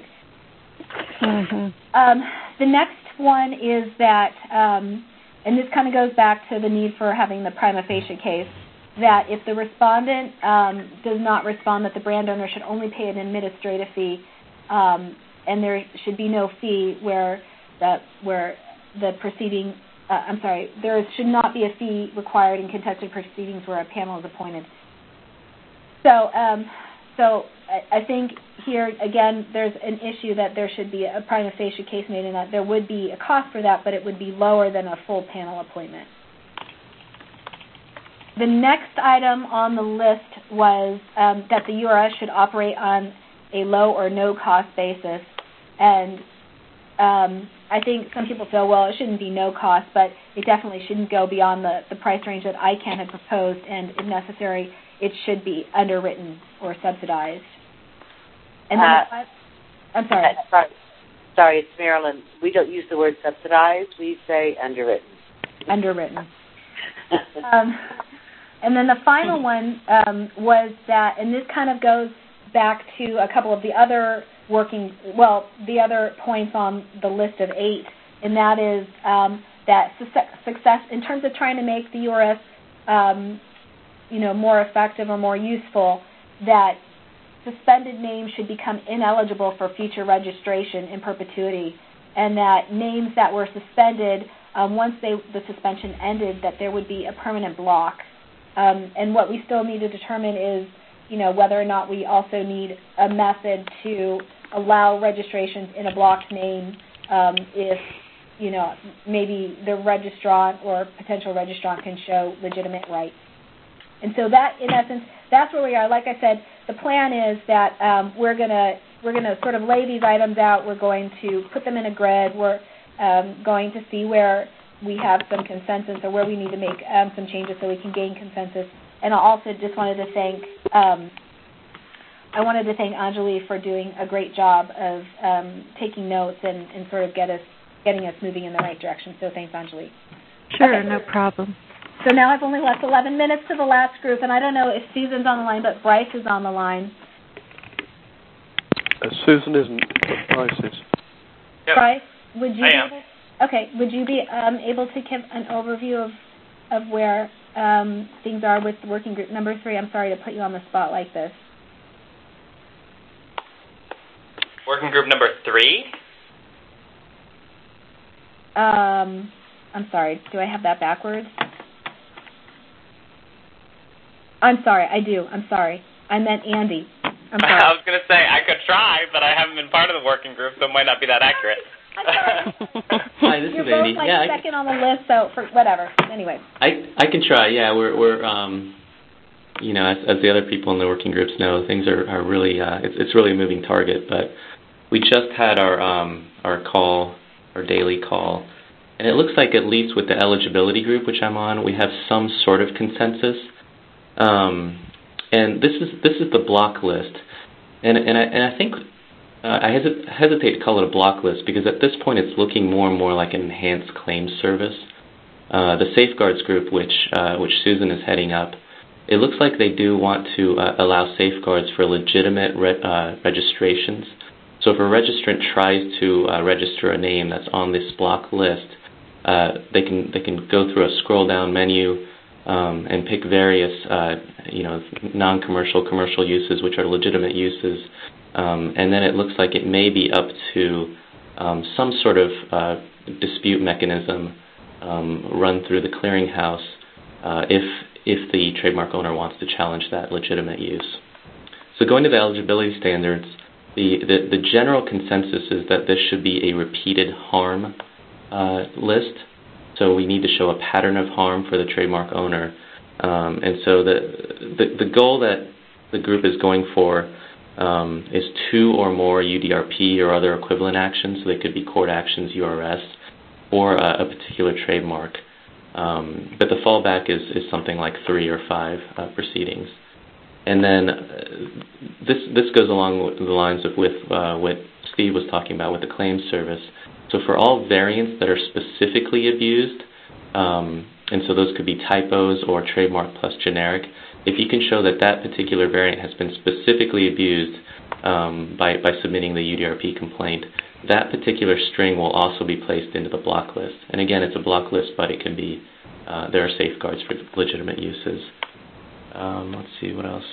The next one is that, and this kind of goes back to the need for having the prima facie case, that if the respondent does not respond, that the brand owner should only pay an administrative fee, and there should be no fee where the proceeding. There should not be a fee required in contested proceedings where a panel is appointed. So I think here, again, there's an issue that there should be a prima facie case made and that there would be a cost for that, but it would be lower than a full panel appointment. The next item on the list was that the URS should operate on a low or no-cost basis. And I think some people feel, well, it shouldn't be no cost, but it definitely shouldn't go beyond the price range that ICANN had proposed, and if necessary, it should be underwritten or subsidized. And then I'm sorry. Sorry, it's Marilyn. We don't use the word subsidized. We say underwritten. Underwritten. And then the final one was that, and this kind of goes back to a couple of the other the other points on the list of 8, and that is that success in terms of trying to make the URS, more effective or more useful, that suspended names should become ineligible for future registration in perpetuity, and that names that were suspended, once the suspension ended, that there would be a permanent block. And what we still need to determine is, whether or not we also need a method to allow registrations in a blocked name if, maybe the registrant or potential registrant can show legitimate rights. And so that, in essence, that's where we are. Like I said, the plan is that we're going to, to sort of lay these items out. We're going to put them in a grid. We're going to see where we have some consensus or where we need to make some changes so we can gain consensus. And I also just wanted to thank Anjali for doing a great job of taking notes and sort of getting us moving in the right direction. So thanks, Anjali. Sure, okay. No problem. So now I've only left 11 minutes to the last group, and I don't know if Susan's on the line, but Bryce is on the line. Susan isn't, but Bryce is. Yep. Bryce, would you? Would you be able to give an overview of where things are with working group number 3? I'm sorry to put you on the spot like this. Working group number 3? I'm sorry. Do I have that backwards? I'm sorry. I do. I'm sorry. I meant Andy. I'm sorry. I was going to say I could try, but I haven't been part of the working group, so it might not be that accurate. Hi, this You're is Andy. You're both second on the list, so for whatever. Anyway. I can try. Yeah, we're as the other people in the working groups know, things are really it's really a moving target. But we just had our call, our daily call, and it looks like at least with the eligibility group, which I'm on, we have some sort of consensus. And this is the block list, and I think I hesitate to call it a block list because at this point it's looking more and more like an enhanced claims service. The safeguards group, which Susan is heading up, it looks like they do want to allow safeguards for legitimate registrations. So if a registrant tries to register a name that's on this block list, they can go through a scroll down menu. And pick various, non-commercial, commercial uses, which are legitimate uses, and then it looks like it may be up to some sort of dispute mechanism run through the clearinghouse if the trademark owner wants to challenge that legitimate use. So going to the eligibility standards, the general consensus is that this should be a repeated harm list. So we need to show a pattern of harm for the trademark owner. And so the goal that the group is going for is 2 or more UDRP or other equivalent actions. So they could be court actions, URS, or a particular trademark. But the fallback is something like 3 or 5 proceedings. And then this goes along the lines of with what Steve was talking about with the claims service. So for all variants that are specifically abused, and so those could be typos or trademark plus generic, if you can show that that particular variant has been specifically abused by submitting the UDRP complaint, that particular string will also be placed into the block list. And again, it's a block list, but it can be, there are safeguards for legitimate uses. Let's see, what else?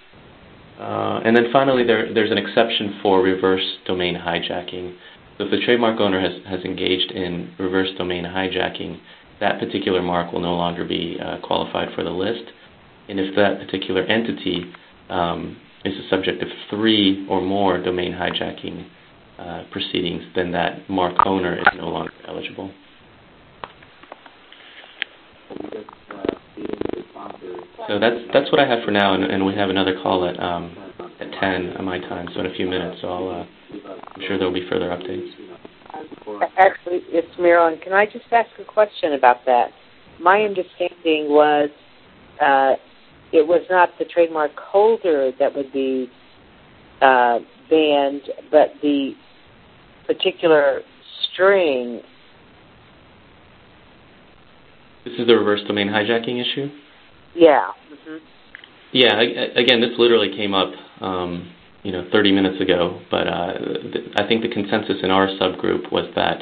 And then finally, there's an exception for reverse domain hijacking. So if the trademark owner has engaged in reverse domain hijacking, that particular mark will no longer be qualified for the list. And if that particular entity is the subject of 3 or more domain hijacking proceedings, then that mark owner is no longer eligible. So that's what I have for now, and we have another call at 10 my time, so in a few minutes. So I'm sure there will be further updates. Actually, it's Marilyn. Can I just ask a question about that? My understanding was it was not the trademark holder that would be banned, but the particular string. This is the reverse domain hijacking issue? Yeah. Mm-hmm. Yeah, again, this literally came up 30 minutes ago, but I think the consensus in our subgroup was that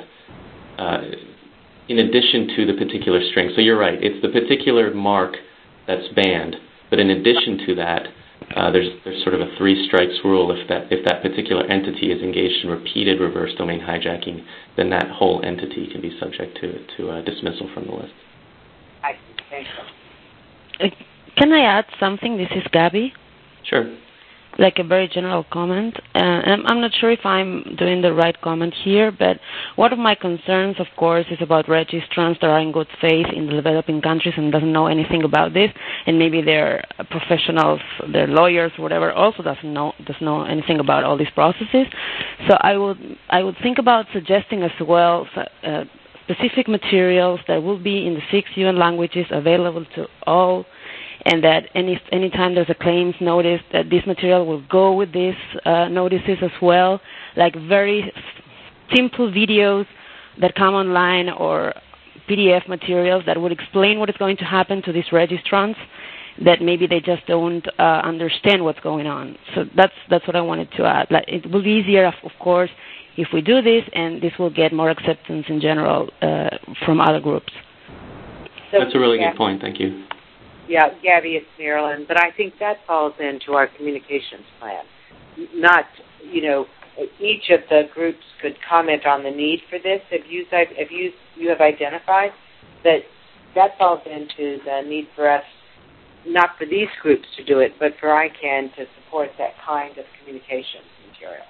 in addition to the particular string, so you're right, it's the particular mark that's banned, but in addition to that, there's sort of a 3 strikes rule. If that particular entity is engaged in repeated reverse domain hijacking, then that whole entity can be subject to dismissal from the list. I see. Can I add something? This is Gabby. Sure. like a very general comment. I'm not sure if I'm doing the right comment here, but one of my concerns, of course, is about registrants that are in good faith in the developing countries and doesn't know anything about this, and maybe their professionals, their lawyers, whatever, also doesn't know anything about all these processes. So I would think about suggesting as well specific materials that will be in the 6 UN languages available to all, and that any time there's a claims notice, that this material will go with these notices as well, like very simple videos that come online or PDF materials that would explain what is going to happen to these registrants, that maybe they just don't understand what's going on. So that's what I wanted to add. Like, it will be easier, of course, if we do this, and this will get more acceptance in general from other groups. So, that's a really good point. Thank you. Yeah, Gabby, it's Marilyn, but I think that falls into our communications plan. Not, each of the groups could comment on the need for this. If you have identified that falls into the need for us, not for these groups to do it, but for ICANN to support that kind of communications material.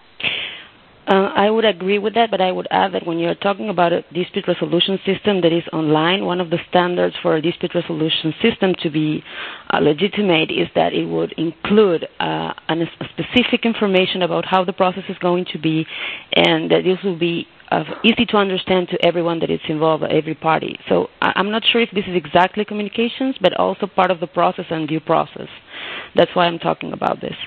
I would agree with that, but I would add that when you're talking about a dispute resolution system that is online, one of the standards for a dispute resolution system to be legitimate is that it would include specific information about how the process is going to be, and that this will be easy to understand to everyone that is involved, every party. So I'm not sure if this is exactly communications, but also part of the process and due process. That's why I'm talking about this.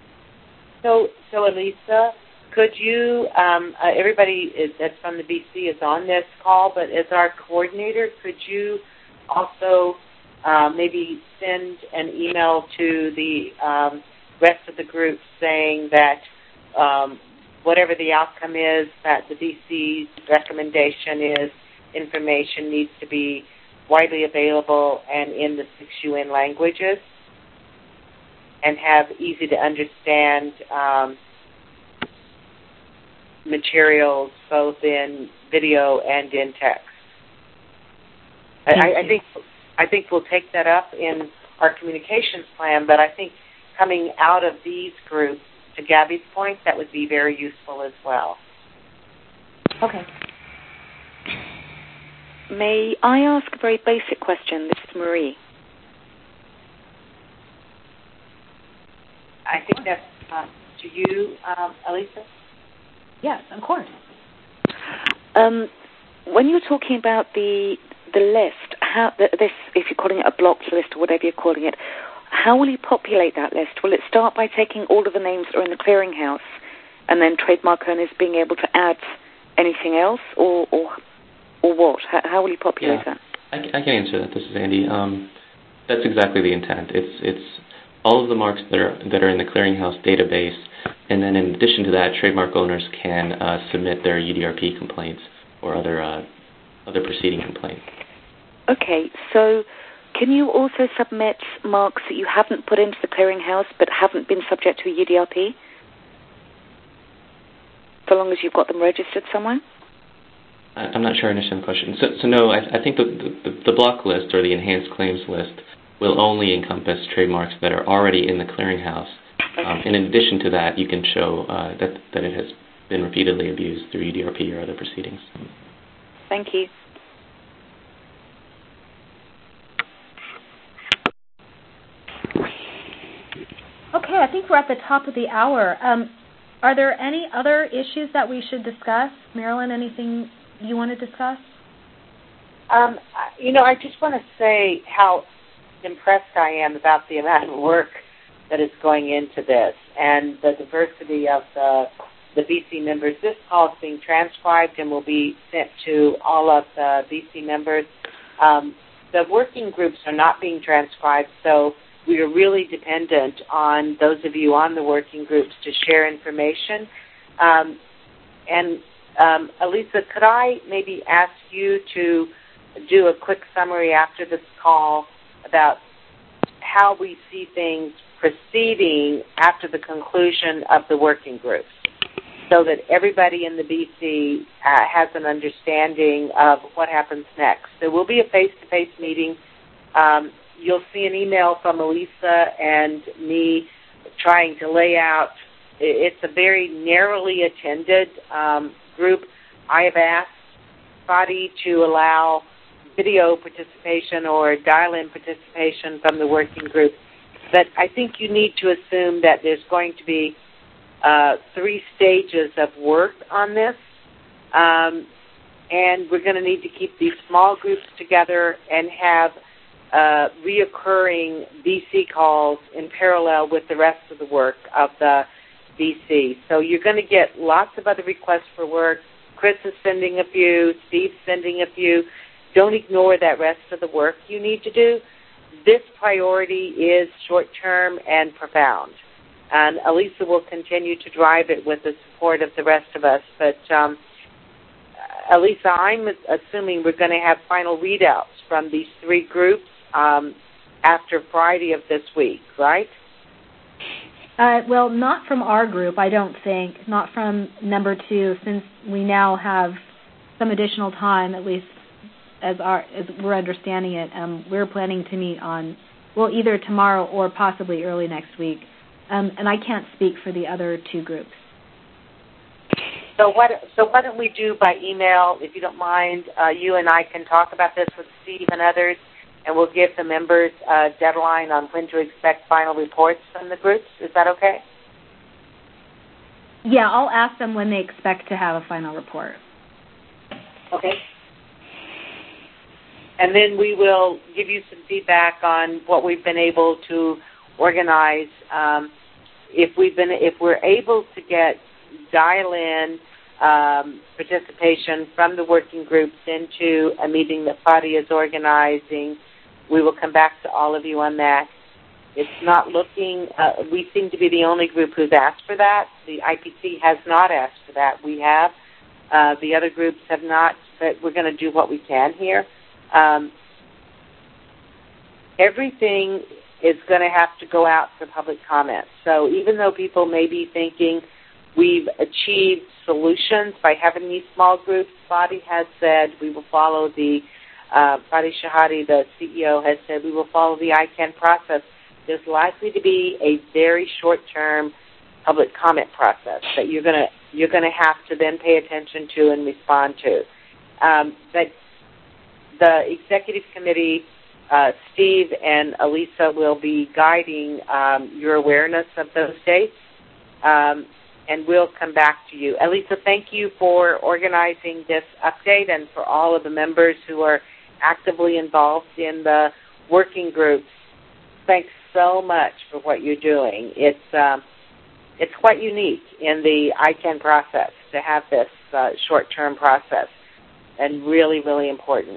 So Elisa, could you, everybody that's from the BC is on this call, but as our coordinator, could you also maybe send an email to the rest of the group saying that whatever the outcome is, that the BC's recommendation is information needs to be widely available and in the 6 UN languages, and have easy to understand materials both in video and in text. I think we'll take that up in our communications plan, but I think coming out of these groups, to Gabby's point, that would be very useful as well. Okay. May I ask a very basic question? This is Marie. I think that's to you, Elisa. Yes, of course. When you're talking about the list, if you're calling it a blocked list or whatever you're calling it, how will you populate that list? Will it start by taking all of the names that are in the clearinghouse and then trademark owners being able to add anything else, or what? How will you populate that? I can answer that. This is Andy. That's exactly the intent. It's all of the marks that are in the clearinghouse database, and then in addition to that, trademark owners can submit their UDRP complaints or other proceeding complaints. Okay, so can you also submit marks that you haven't put into the clearinghouse but haven't been subject to a UDRP, so long as you've got them registered somewhere? I'm not sure I understand the question. So no, I think the block list or the enhanced claims list will only encompass trademarks that are already in the clearinghouse. And in addition to that, you can show that it has been repeatedly abused through UDRP or other proceedings. Thank you. Okay, I think we're at the top of the hour. Are there any other issues that we should discuss? Marilyn, anything you want to discuss? I just want to say how impressed I am about the amount of work that is going into this and the diversity of the BC members. This call is being transcribed and will be sent to all of the BC members. The working groups are not being transcribed, so we are really dependent on those of you on the working groups to share information. Elisa, could I maybe ask you to do a quick summary after this call about how we see things proceeding after the conclusion of the working groups, so that everybody in the BC has an understanding of what happens next. There will be a face-to-face meeting. You'll see an email from Elisa and me trying to lay out. It's a very narrowly attended group. I have asked Fadi to allow video participation or dial-in participation from the working group. But I think you need to assume that there's going to be 3 stages of work on this. And we're going to need to keep these small groups together and have reoccurring BC calls in parallel with the rest of the work of the BC. So you're going to get lots of other requests for work. Chris is sending a few. Steve's sending a few. Don't ignore that rest of the work you need to do. This priority is short-term and profound. And Elisa will continue to drive it with the support of the rest of us. But, Elisa, I'm assuming we're going to have final readouts from these 3 groups after Friday of this week, right? Well, not from our group, I don't think. Not from number 2, since we now have some additional time, at least as we're understanding it. We're planning to meet on, either tomorrow or possibly early next week. And I can't speak for the other 2 groups. So why don't we do by email, if you don't mind, you and I can talk about this with Steve and others, and we'll give the members a deadline on when to expect final reports from the groups. Is that okay? Yeah, I'll ask them when they expect to have a final report. Okay. And then we will give you some feedback on what we've been able to organize. If we're able to get dial-in participation from the working groups into a meeting that Fadi is organizing, we will come back to all of you on that. It's not looking, we seem to be the only group who's asked for that. The IPC has not asked for that. We have. The other groups have not, but we're going to do what we can here. Everything is going to have to go out for public comment. So even though people may be thinking we've achieved solutions by having these small groups, Fadi has said we will follow Fadi Shahadi, the CEO, has said we will follow the ICANN process. There's likely to be a very short-term public comment process that you're going to have to then pay attention to and respond to. But the executive committee, Steve and Elisa, will be guiding your awareness of those dates, and we'll come back to you. Elisa, thank you for organizing this update and for all of the members who are actively involved in the working groups. Thanks so much for what you're doing. It's quite unique in the ICANN process to have this short-term process, and really, really important.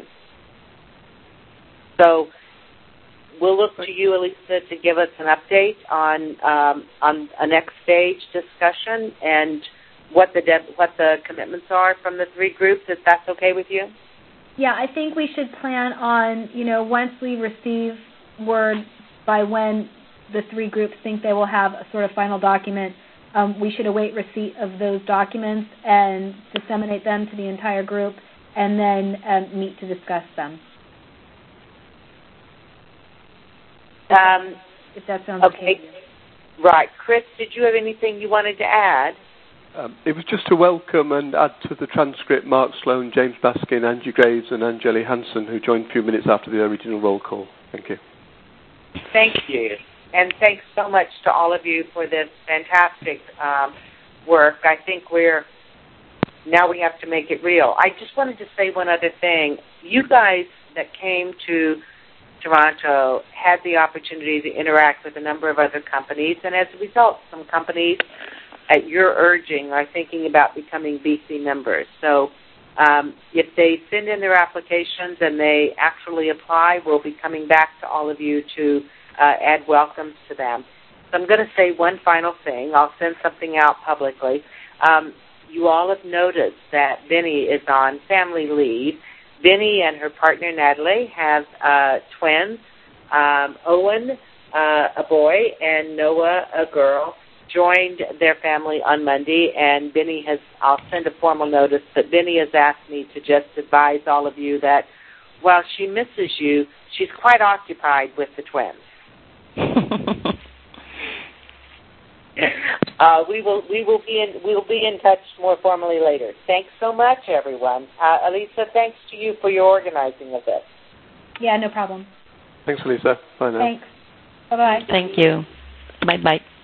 So we'll look to you, Elisa, to give us an update on a next stage discussion and what the commitments are from the 3 groups, if that's okay with you. Yeah, I think we should plan on, once we receive word by when the 3 groups think they will have a sort of final document, we should await receipt of those documents and disseminate them to the entire group and then meet to discuss them. If that sounds okay. Right. Chris, did you have anything you wanted to add? It was just to welcome and add to the transcript Mark Sloan, James Baskin, Angie Graves, and Angeli Hansen, who joined a few minutes after the original roll call. Thank you. Thank you. And thanks so much to all of you for this fantastic work. I think now we have to make it real. I just wanted to say one other thing. You guys that came to Toronto had the opportunity to interact with a number of other companies, and as a result, some companies at your urging are thinking about becoming BC members. So if they send in their applications and they actually apply, we'll be coming back to all of you to add welcomes to them. So I'm going to say one final thing. I'll send something out publicly. You all have noticed that Vinnie is on family leave. Vinnie and her partner, Natalie, have twins, Owen, a boy, and Noah, a girl, joined their family on Monday, and Vinnie I'll send a formal notice, but Vinnie has asked me to just advise all of you that while she misses you, she's quite occupied with the twins. We'll be in touch more formally later. Thanks so much, everyone. Elisa, thanks to you for your organizing of this. Yeah, no problem. Thanks, Elisa. Bye now. Thanks. Bye-bye. Thank you. Bye-bye.